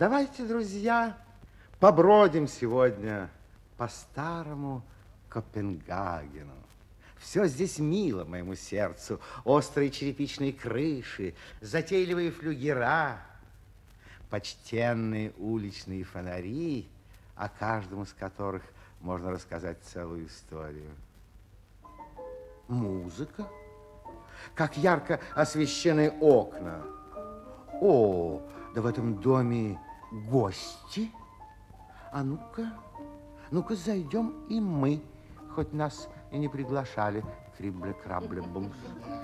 Давайте, друзья, побродим сегодня по старому Копенгагену. Все здесь мило моему сердцу. Острые черепичные крыши, затейливые флюгера, почтенные уличные фонари, о каждом из которых можно рассказать целую историю. Музыка, как ярко освещены окна. О, да в этом доме гости. А ну-ка зайдем и мы, хоть нас и не приглашали. Крибле-крабле-бумс.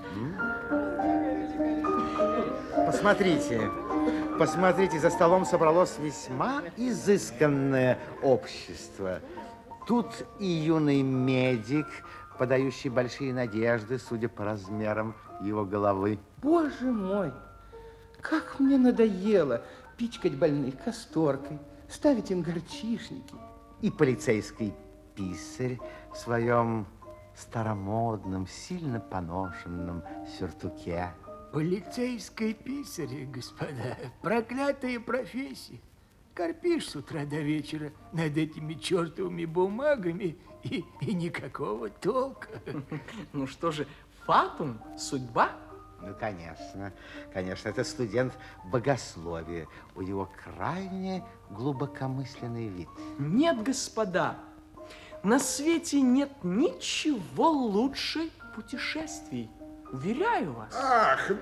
Посмотрите, за столом собралось весьма изысканное общество. Тут и юный медик, подающий большие надежды, судя по размерам его головы. Боже мой, как мне надоело пичкать больных касторкой, ставить им горчишники. И полицейский писарь в своем старомодном, сильно поношенном сюртуке. Полицейский писарь, господа, проклятая профессия. Корпишь с утра до вечера над этими чертовыми бумагами и никакого толка. Ну что же, фатум, судьба? Ну, конечно, это студент богословия. У него крайне глубокомысленный вид. Нет, господа, на свете нет ничего лучше путешествий. Уверяю вас. Ах,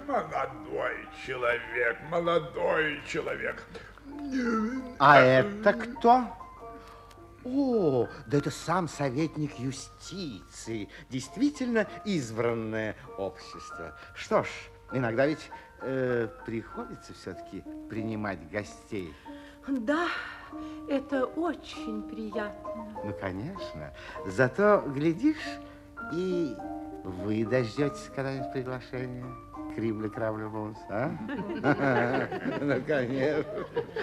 молодой человек. А это кто? О, да это сам советник юстиции. Действительно избранное общество. Что ж, иногда ведь приходится все-таки принимать гостей. Да, это очень приятно. Ну, конечно. Зато, глядишь, и вы дождетесь когда-нибудь приглашения. Крибли-крабли-бумс, а? Ну, конечно.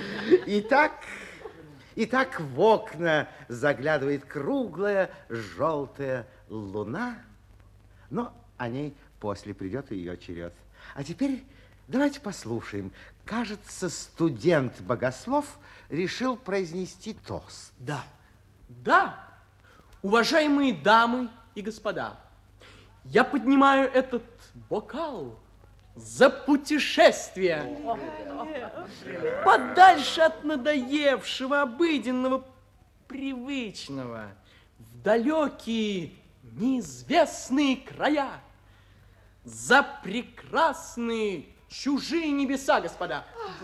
Итак, в окна заглядывает круглая желтая луна, но о ней после придет ее черед. А теперь давайте послушаем. Кажется, студент-богослов решил произнести тост. Да, уважаемые дамы и господа, я поднимаю этот бокал за путешествие подальше от надоевшего, обыденного, привычного, в далекие, неизвестные края, за прекрасные чужие небеса, господа.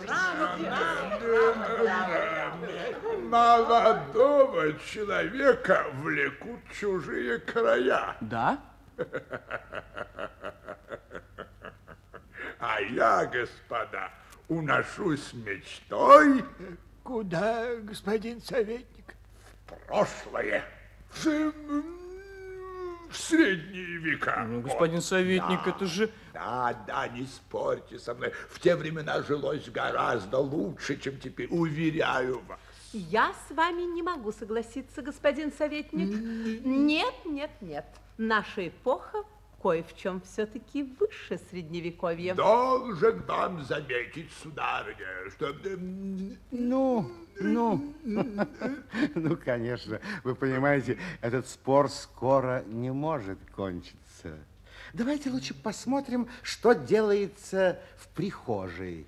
Молодого человека влекут чужие края. Да? А я, господа, уношусь мечтой. Куда, господин советник? В прошлое. В средние века. Ну, господин советник, это же... Да, не спорьте со мной. В те времена жилось гораздо лучше, чем теперь, уверяю вас. Я с вами не могу согласиться, господин советник. Нет. Наша эпоха кое в чем все-таки выше средневековья. Должен вам заметить, сударыня, что... Ну, конечно, вы понимаете, этот спор скоро не может кончиться. Давайте лучше посмотрим, что делается в прихожей.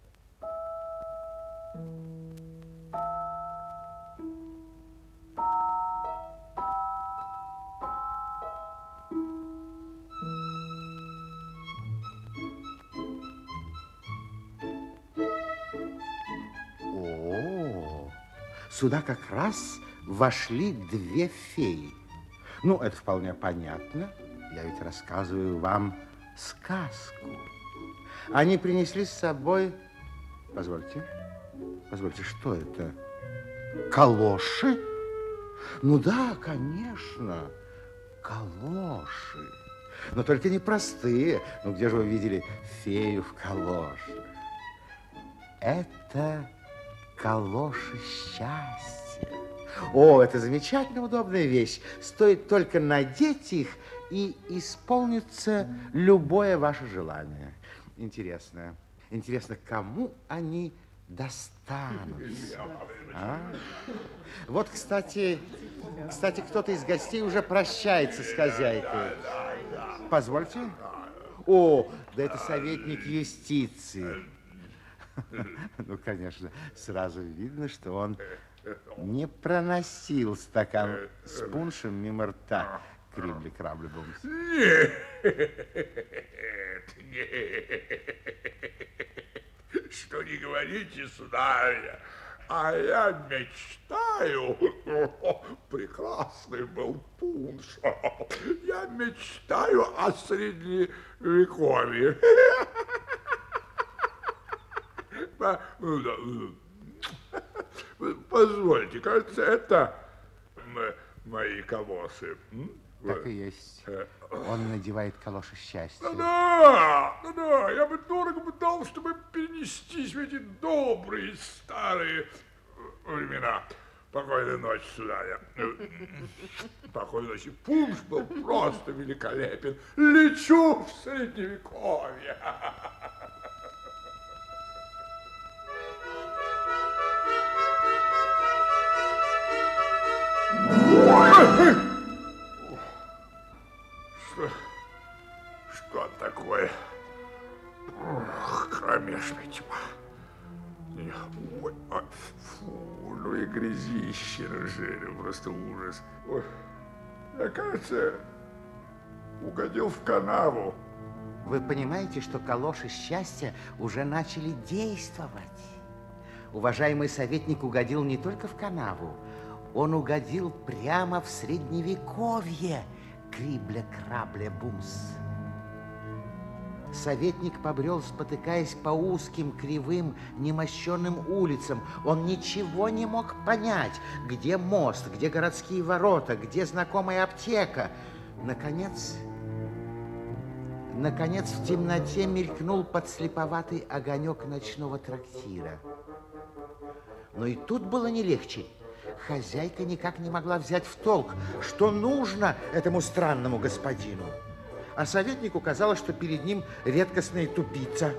Сюда как раз вошли две феи. Ну, это вполне понятно. Я ведь рассказываю вам сказку. Они принесли с собой... Позвольте, что это? Калоши? Ну да, конечно, калоши. Но только не простые. Ну, где же вы видели фею в калошах? Это... калоши счастья. О, это замечательно удобная вещь. Стоит только надеть их, и исполнится любое ваше желание. Интересно, кому они достанут. Вот, кстати, кто-то из гостей уже прощается с хозяйкой. Позвольте. О, да это советник юстиции. Ну, конечно, сразу видно, что он не проносил стакан с пуншем мимо рта Крибли-Крабли-Бумс. Нет. Что не говорите, сударыня, а я мечтаю, прекрасный был пунш, я мечтаю о средневековье. Позвольте, кажется, это мои калоши. Так и есть. Он надевает калоши счастья. Да, я бы дорого бы дал, чтобы перенестись в эти добрые старые времена. Покойной ночи, сударя. Покойной ночи. Пунш был просто великолепен. Лечу в средневековье. Что такое? Кромешная тьма. Ой, фу, ну и грязище на жире, просто ужас. Ой, я, кажется, угодил в канаву. Вы понимаете, что калоши счастья уже начали действовать? Уважаемый советник угодил не только в канаву, он угодил прямо в средневековье. Крибля-крабля-бумс. Советник побрел, спотыкаясь по узким, кривым, немощенным улицам. Он ничего не мог понять, где мост, где городские ворота, где знакомая аптека. Наконец, в темноте мелькнул подслеповатый огонек ночного трактира. Но и тут было не легче. Хозяйка никак не могла взять в толк, что нужно этому странному господину. А советнику казалось, что перед ним редкостная тупица.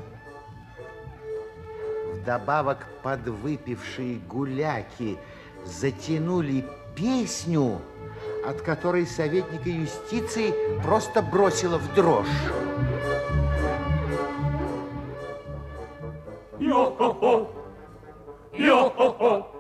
Вдобавок подвыпившие гуляки затянули песню, от которой советника юстиции просто бросило в дрожь. Йо-хо-хо! Йо-хо-хо!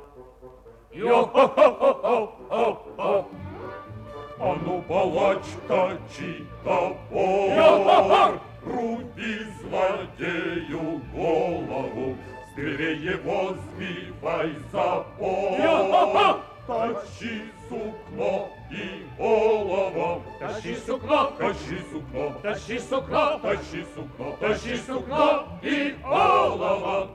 Йо-хо-хо-хо-хо-хо! А ну, палач, точи топор, руби злодею голову, с дверей его сбивай запор. Йо-хо-хо! Тащи сукно и олово, тащи сукно, тащи сукно, тащи сукно, тащи сукно, тащи сукно и олово.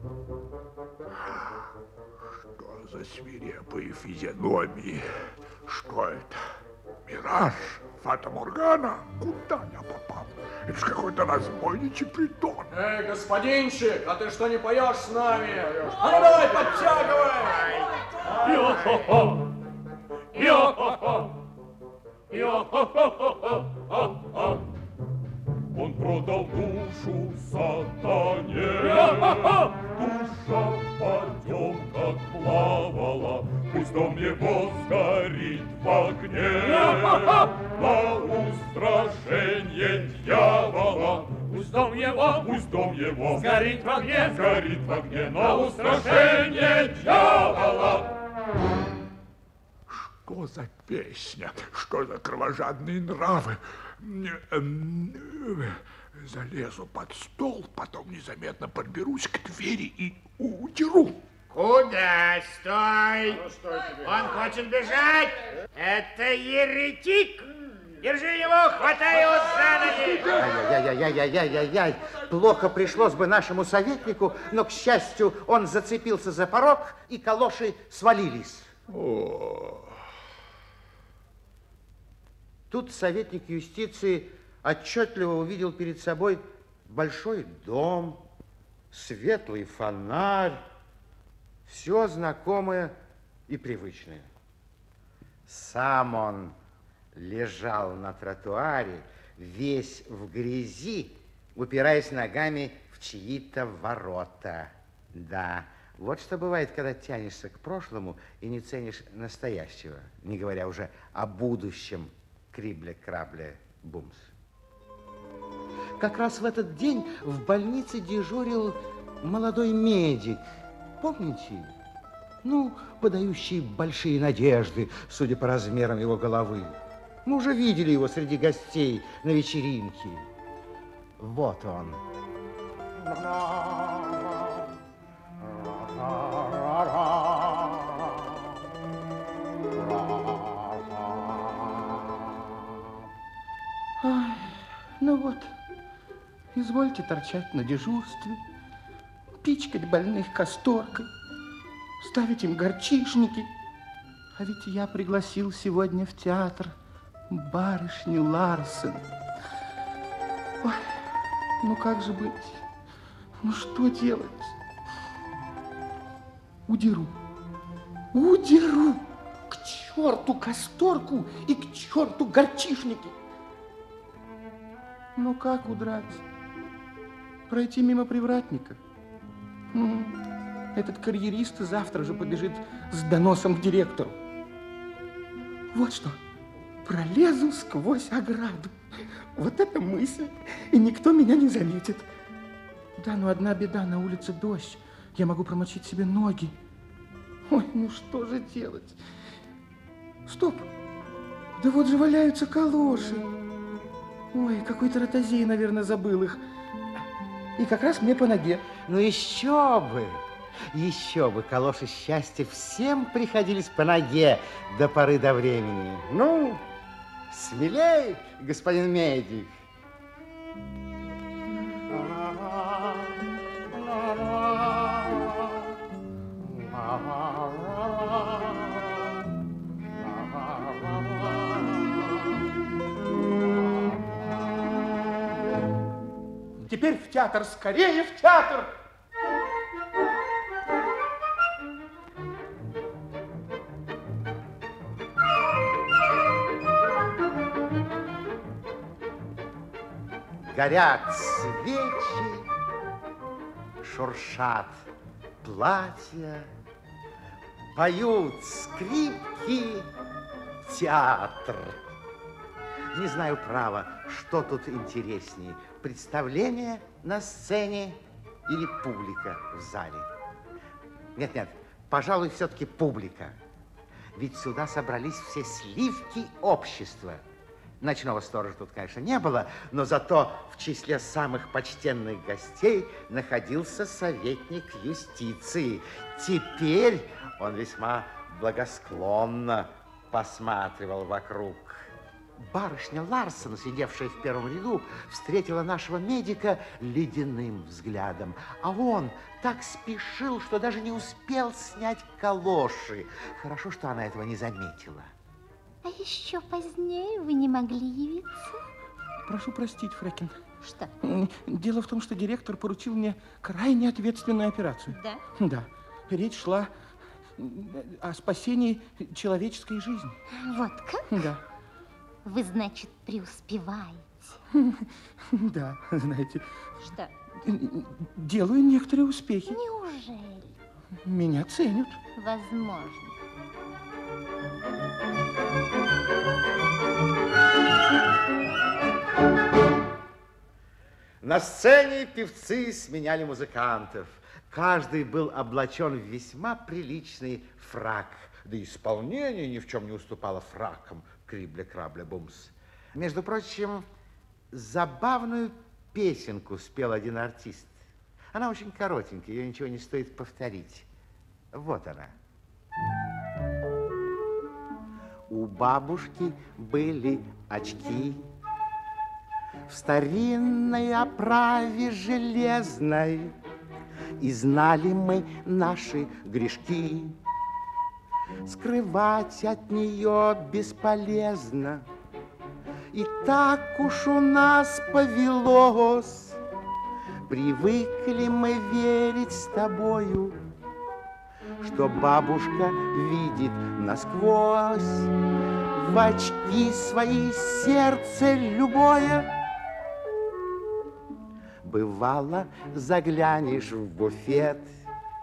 Что за свирепые физиономии? Что это? Мираж? Фата-Моргана? Куда я попал? Это ж какой-то разбойничий притон. Эй, господинчик, а ты что не поешь с нами? А ну давай, подтягивай! Йо-хо-хо! Йо-хо-хо! Йо-хо-хо-хо-хо-хо! Он продал душу сатане. Йо-хо-хо! Душа в потемках плавала, пусть дом его сгорит в огне. Йо-хо-хо! На устрашение дьявола, пусть дом его сгорит в огне, на устрашение дьявола. Что за песня? Что за кровожадные нравы? Залезу под стол, потом незаметно подберусь к двери и удеру. Куда? Стой! Он хочет бежать! Это еретик! Держи его, хватай его за ноги! Ай-яй-яй-яй-яй-яй-яй. Плохо пришлось бы нашему советнику, но, к счастью, он зацепился за порог, и калоши свалились. Тут советник юстиции отчетливо увидел перед собой большой дом, светлый фонарь, все знакомое и привычное. Сам он лежал на тротуаре, весь в грязи, упираясь ногами в чьи-то ворота. Да, вот что бывает, когда тянешься к прошлому и не ценишь настоящего, не говоря уже о будущем. Крибле-крабле-бумс. Как раз в этот день в больнице дежурил молодой медик. Помните? Ну, подающий большие надежды, судя по размерам его головы. Мы уже видели его среди гостей на вечеринке. Вот он. Ай, ну вот, извольте торчать на дежурстве, пичкать больных касторкой, ставить им горчишники. А ведь я пригласил сегодня в театр барышню Ларсен. Ой, ну как же быть? Ну что делать? Удеру. Удеру! К черту касторку и к черту горчишники! Ну как удрать? Пройти мимо привратника? Этот карьерист завтра же побежит с доносом к директору. Вот что, пролезу сквозь ограду. Вот это мысль, и никто меня не заметит. Да, но одна беда, на улице дождь. Я могу промочить себе ноги. Ой, ну что же делать? Стоп! Да вот же валяются калоши. Ой, какой-то ротозей, наверное, забыл их. И как раз мне по ноге. Ну еще бы, калоши счастья всем приходились по ноге до поры до времени. Ну, смелей, господин медик. Теперь в театр, скорее в театр! Горят свечи, шуршат платья, поют скрипки, театр. Не знаю, право, что тут интереснее, представление на сцене или публика в зале. Нет, пожалуй, все-таки публика. Ведь сюда собрались все сливки общества. Ночного сторожа тут, конечно, не было, но зато в числе самых почтенных гостей находился советник юстиции. Теперь он весьма благосклонно посматривал вокруг. Барышня Ларсен, сидевшая в первом ряду, встретила нашего медика ледяным взглядом. А он так спешил, что даже не успел снять калоши. Хорошо, что она этого не заметила. А еще позднее вы не могли явиться? Прошу простить, фрекен. Что? Дело в том, что директор поручил мне крайне ответственную операцию. Да? Да. Речь шла о спасении человеческой жизни. Вот как? Да. Вы, значит, преуспеваете. Да, знаете. Что? Делаю некоторые успехи. Неужели? Меня ценят. Возможно. На сцене певцы сменяли музыкантов. Каждый был облачен в весьма приличный фрак. Да исполнение ни в чем не уступало фракам. Крибле-крабле-бумс. Между прочим, забавную песенку спел один артист. Она очень коротенькая, ее ничего не стоит повторить. Вот она. У бабушки были очки в старинной оправе железной, и знали мы наши грешки. Скрывать от нее бесполезно, и так уж у нас повелось. Привыкли мы верить с тобою, что бабушка видит насквозь. В очки свои сердце любое. Бывало, заглянешь в буфет,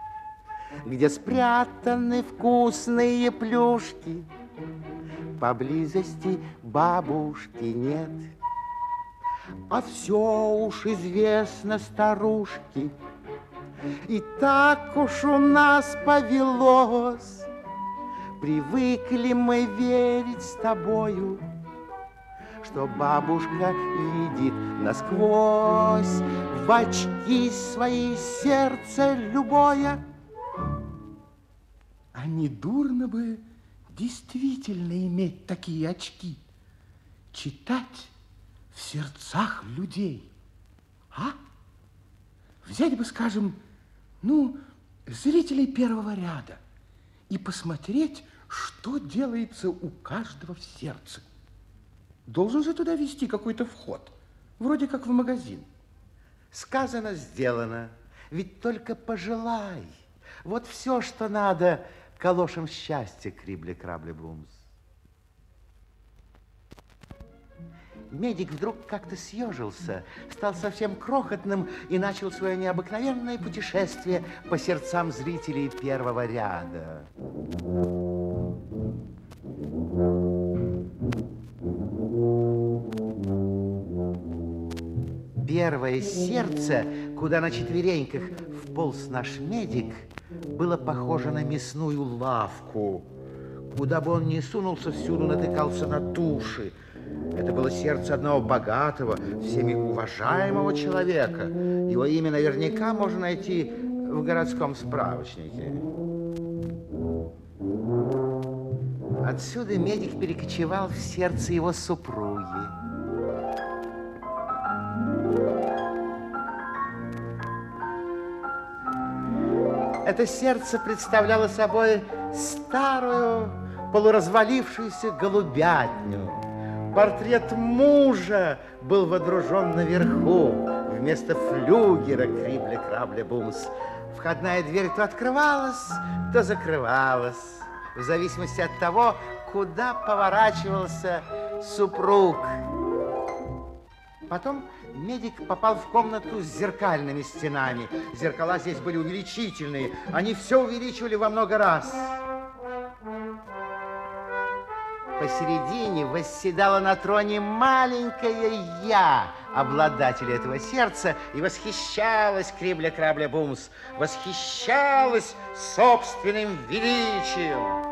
где спрятаны вкусные плюшки. Поблизости бабушки нет, а все уж известно старушке. И так уж у нас повелось, привыкли мы верить с тобою, что бабушка видит насквозь, в очки свои сердце любое. А не дурно бы действительно иметь такие очки, читать в сердцах людей, а? Взять бы, скажем, зрителей первого ряда и посмотреть, что делается у каждого в сердце. Должен же туда вести какой-то вход, вроде как в магазин. Сказано, сделано. Ведь только пожелай. Вот все, что надо калошам счастья, Крибли-Крабли-Бумс. Медик вдруг как-то съежился, стал совсем крохотным и начал свое необыкновенное путешествие по сердцам зрителей первого ряда. Первое сердце, куда на четвереньках вполз наш медик, было похоже на мясную лавку. Куда бы он ни сунулся, всюду натыкался на туши. Это было сердце одного богатого, всеми уважаемого человека. Его имя наверняка можно найти в городском справочнике. Отсюда медик перекочевал в сердце его супруги. Это сердце представляло собой старую, полуразвалившуюся голубятню. Портрет мужа был водружен наверху, вместо флюгера Крибли-Крабли-Бумс. Входная дверь то открывалась, то закрывалась, в зависимости от того, куда поворачивался супруг. Потом медик попал в комнату с зеркальными стенами. Зеркала здесь были увеличительные, они все увеличивали во много раз. Посередине восседала на троне маленькая я, обладатель этого сердца, и восхищалась Крибли-Крабли-Бумс, восхищалась собственным величием.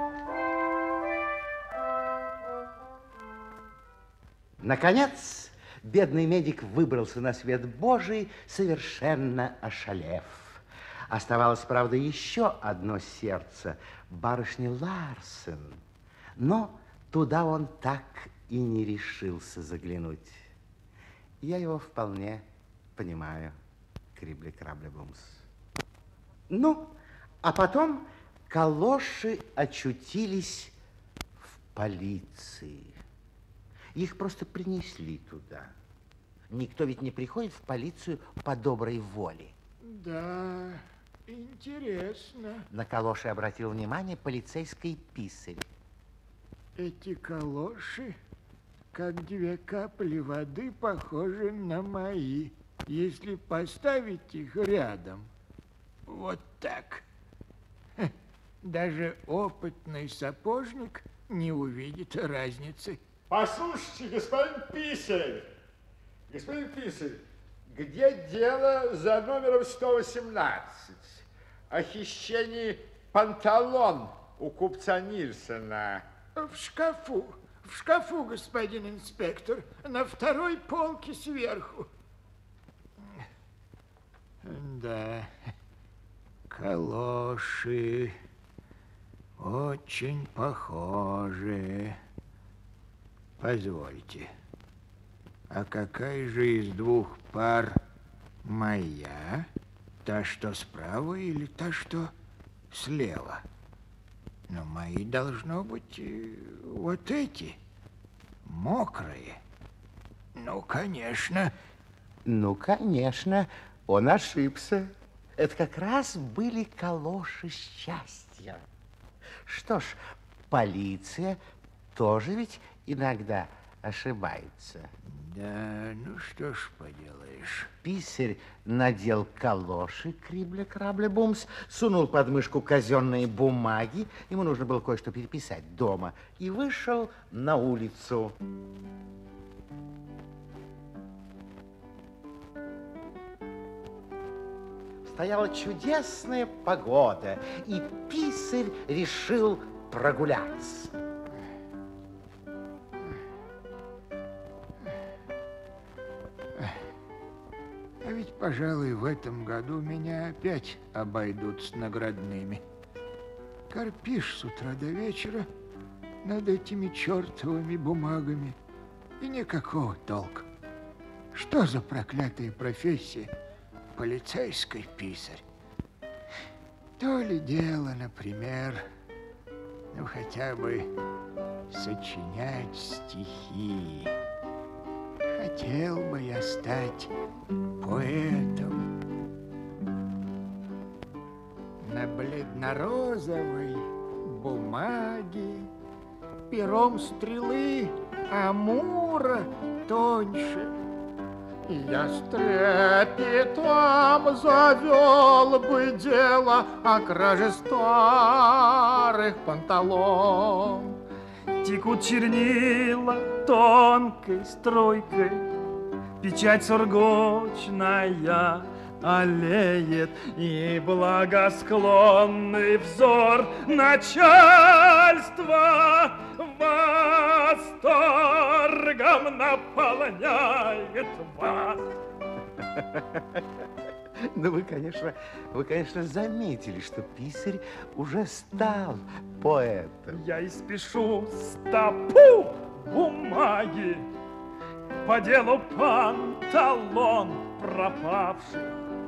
Наконец, бедный медик выбрался на свет Божий, совершенно ошалев. Оставалось, правда, еще одно сердце барышни Ларсен, но туда он так и не решился заглянуть. Я его вполне понимаю, Крибли-Крабли-Бумс. А потом калоши очутились в полиции. Их просто принесли туда. Никто ведь не приходит в полицию по доброй воле. Да, интересно. На калоши обратил внимание полицейский писарь. Эти калоши, как 2 капли воды, похожи на мои. Если поставить их рядом, вот так, даже опытный сапожник не увидит разницы. Послушайте, господин писарь, где дело за номером 118 о хищении панталон у купца Нильсона? В шкафу, господин инспектор, на 2-й полке сверху. Да, калоши очень похожи. Позвольте, а какая же из 2 пар моя? Та, что справа, или та, что слева? Но мои должно быть вот эти, мокрые. Конечно. Конечно, он ошибся. Это как раз были калоши счастья. Что ж, полиция тоже ведь иногда ошибается. Да, ну что ж поделаешь. Писарь надел калоши крибля-крабля-бумс, сунул под мышку казенные бумаги, ему нужно было кое-что переписать дома, и вышел на улицу. Стояла чудесная погода, и писарь решил прогуляться. А ведь, пожалуй, в этом году меня опять обойдут с наградными. Корпишь с утра до вечера над этими чертовыми бумагами, и никакого толка. Что за проклятая профессия? Полицейский писарь. То ли дело, например, ну хотя бы сочинять стихи. Хотел бы я стать поэтом. На бледно-розовой бумаге пером стрелы Амура тоньше. Я с трепетом завел бы дело о краже старых панталон. Текут чернила тонкой струйкой, печать сургучная олеет, и благосклонный взор начальства восторгом наполняет вас. Ну, вы, конечно, заметили, что писарь уже стал поэтом. Я испишу стопу бумаги по делу панталон пропавших,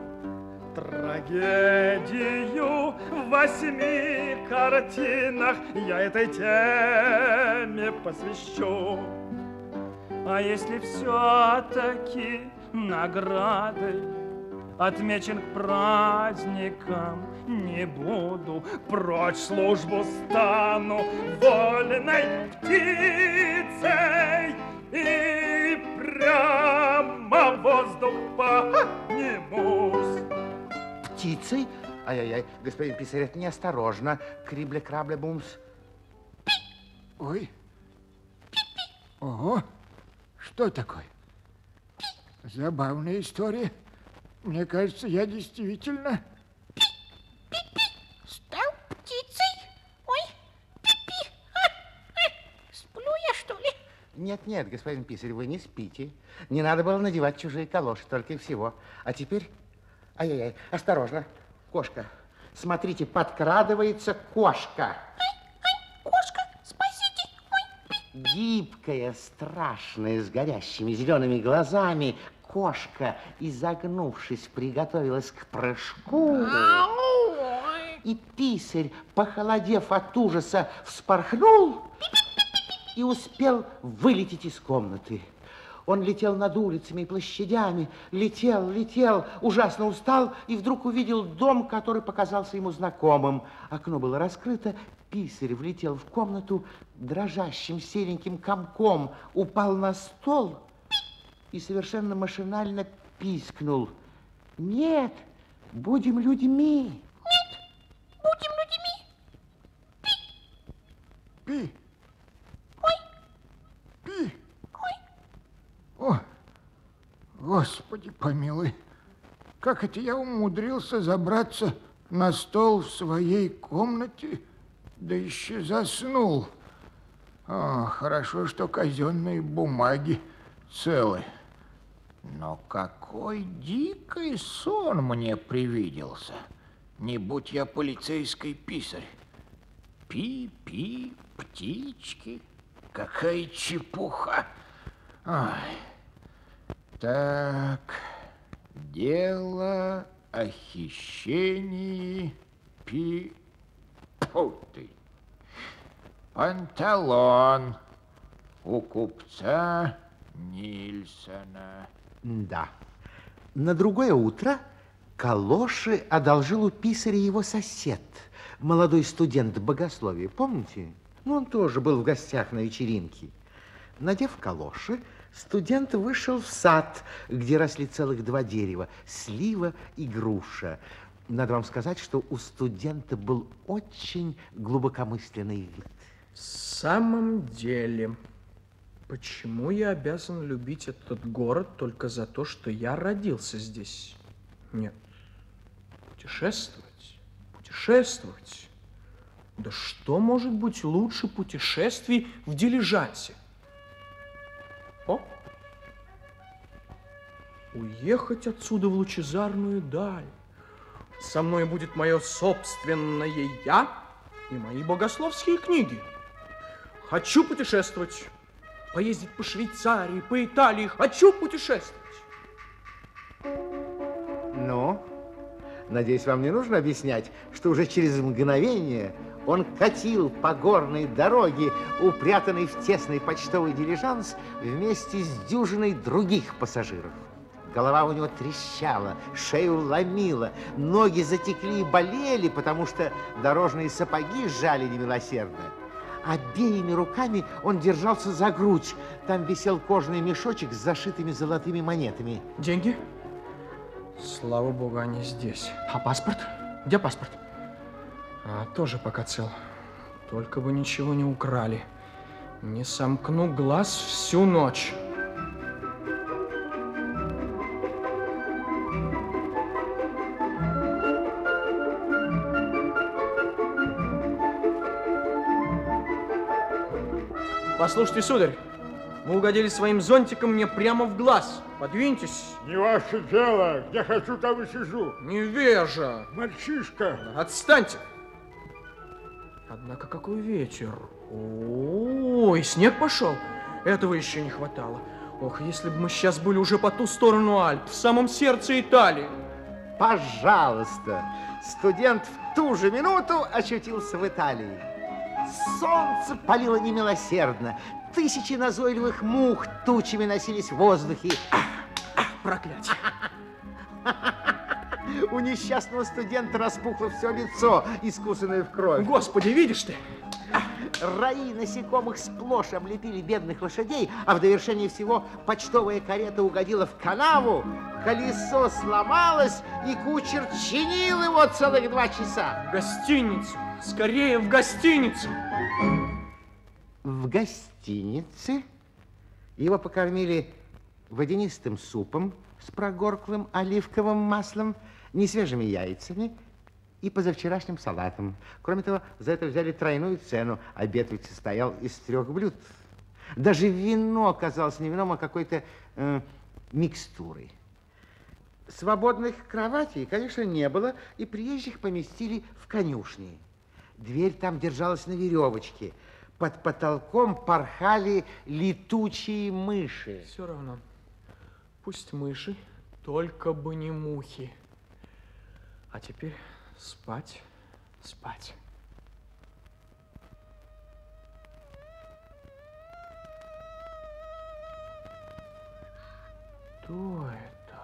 трагедию в 8 картинах я этой теме посвящу. А если все-таки наградой отмечен к праздникам не буду, прочь службу стану вольной птицей и прямо в воздух поднимусь. Птицей? Ай-яй-яй, господин писарь, это неосторожно. Крибля-крабля-бумс. Ой. Ого, что такое? Забавная история. Мне кажется, я действительно... Стал птицей? Ой, пи-пи. Сплю я, что ли? Нет, господин писарь, вы не спите. Не надо было надевать чужие калоши, только и всего. А теперь... Ай-яй-яй, осторожно. Кошка. Смотрите, подкрадывается кошка. Кошка, спасите. Ой, Гибкая, страшная, с горящими зелеными глазами, кошка, изогнувшись, приготовилась к прыжку. И писарь, похолодев от ужаса, вспорхнул и успел вылететь из комнаты. Он летел над улицами и площадями, летел, ужасно устал и вдруг увидел дом, который показался ему знакомым. Окно было раскрыто, писарь влетел в комнату, дрожащим сереньким комком упал на стол и совершенно машинально пискнул: «Нет, будем людьми». будем людьми. Пи. Ой. Пи. О, Господи помилуй, как это я умудрился забраться на стол в своей комнате, да еще заснул. О, хорошо, что казенные бумаги целы. Но какой дикий сон мне привиделся. Не будь я полицейский писарь. Пи-пи, птички, какая чепуха. Ой. Так, дело о хищении Фу ты. Панталон у купца Нильсона. Да. На другое утро калоши одолжил у писаря его сосед, молодой студент богословия, помните? Ну, он тоже был в гостях на вечеринке. Надев калоши, студент вышел в сад, где росли целых 2 дерева – слива и груша. Надо вам сказать, что у студента был очень глубокомысленный вид. В самом деле, почему я обязан любить этот город только за то, что я родился здесь? Нет, путешествовать. Да что может быть лучше путешествий в дилижансе? О! Уехать отсюда в лучезарную даль. Со мной будет мое собственное я и мои богословские книги. Хочу путешествовать, поездить по Швейцарии, по Италии. Хочу путешествовать. Ну, надеюсь, вам не нужно объяснять, что уже через мгновение он катил по горной дороге, упрятанный в тесный почтовый дилижанс вместе с дюжиной других пассажиров. Голова у него трещала, шею ломила, ноги затекли и болели, потому что дорожные сапоги сжали немилосердно. Обеими руками он держался за грудь. Там висел кожаный мешочек с зашитыми золотыми монетами. Деньги? Слава богу, они здесь. А паспорт? Где паспорт? Тоже пока цел. Только бы ничего не украли. Не сомкну глаз всю ночь. Послушайте, сударь, вы угодили своим зонтиком мне прямо в глаз. Подвиньтесь. Не ваше дело. Где хочу, там и сижу. Невежа. Мальчишка. Отстаньте. Однако какой ветер. Ой, снег пошел. Этого еще не хватало. Ох, если бы мы сейчас были уже по ту сторону Альп, в самом сердце Италии. Пожалуйста. Студент в ту же минуту очутился в Италии. Солнце палило немилосердно. Тысячи назойливых мух тучами носились в воздухе. Проклятие. У несчастного студента распухло все лицо, искусанное в кровь. Господи, видишь ты? Раи насекомых сплошь облепили бедных лошадей, а в довершение всего почтовая карета угодила в канаву, колесо сломалось, и кучер чинил его целых 2 часа. В гостиницу! Скорее в гостиницу! В гостинице его покормили водянистым супом с прогорклым оливковым маслом, несвежими яйцами и позавчерашним салатом. Кроме того, за это взяли тройную цену. Обед ведь состоял из 3 блюд. Даже вино оказалось не вином, а какой-то микстурой. Свободных кроватей, конечно, не было, и приезжих поместили в конюшни. Дверь там держалась на веревочке. Под потолком порхали летучие мыши. Все равно. Пусть мыши, только бы не мухи. А теперь спать, спать. Что это?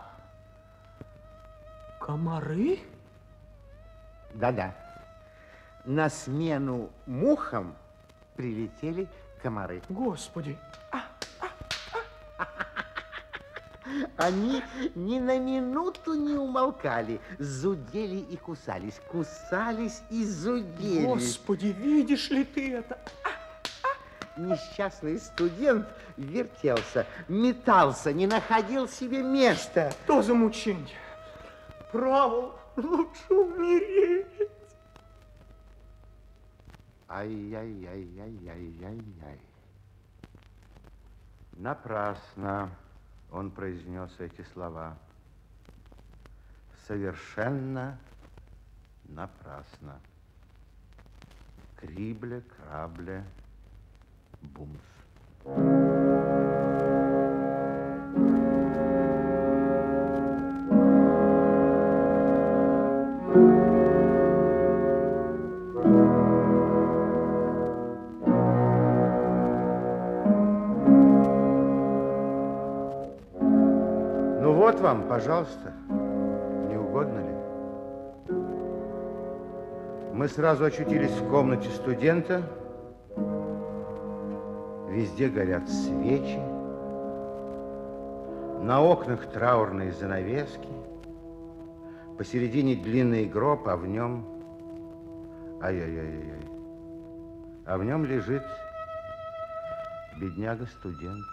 Комары? Да-да. На смену мухам прилетели комары. Господи! Они ни на минуту не умолкали, зудели и кусались, кусались и зудели. Господи, видишь ли ты это? Несчастный студент вертелся, метался, не находил себе места. Что за мучение? Право, лучше умереть. Ай-яй-яй-яй-яй-яй-яй. Напрасно он произнес эти слова. Совершенно напрасно. Крибле, крабле, бумс. Ну вот вам, пожалуйста, не угодно ли? Мы сразу очутились в комнате студента. Везде горят свечи, на окнах траурные занавески, посередине длинный гроб, а в нем... Ай-яй-яй-яй. А в нем лежит бедняга-студент.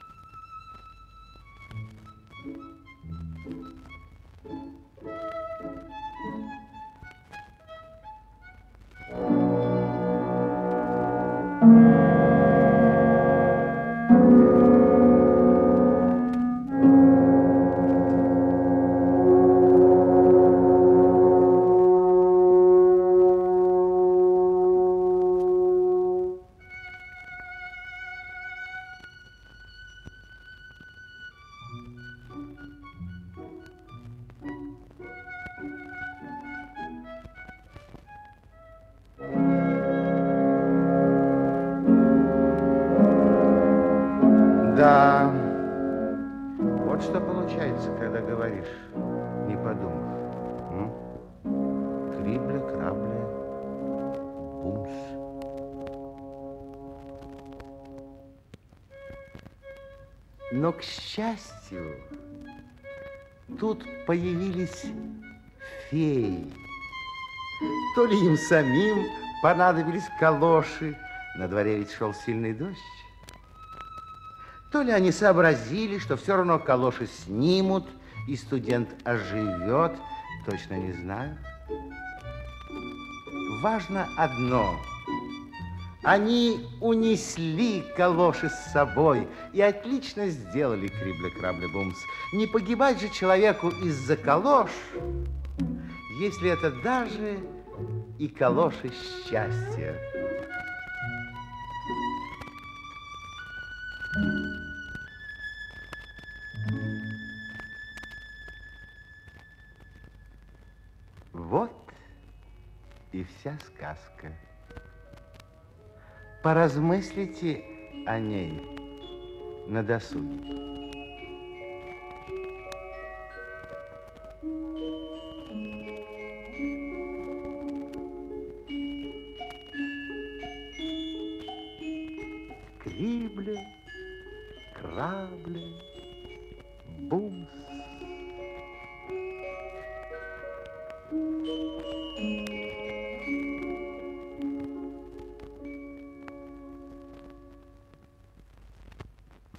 Да, вот что получается, когда говоришь, не подумав. Крибле, крабле, бумс. Но, к счастью, тут появились феи. То ли им самим понадобились калоши, на дворе ведь шел сильный дождь, то ли они сообразили, что все равно калоши снимут, и студент оживет, точно не знаю. Важно одно. Они унесли калоши с собой и отлично сделали, крибле-крабле-бумс. Не погибать же человеку из-за калош, если это даже и калоши счастья. Вот и вся сказка. Поразмыслите о ней на досуге. Крибле, крабле, бумс.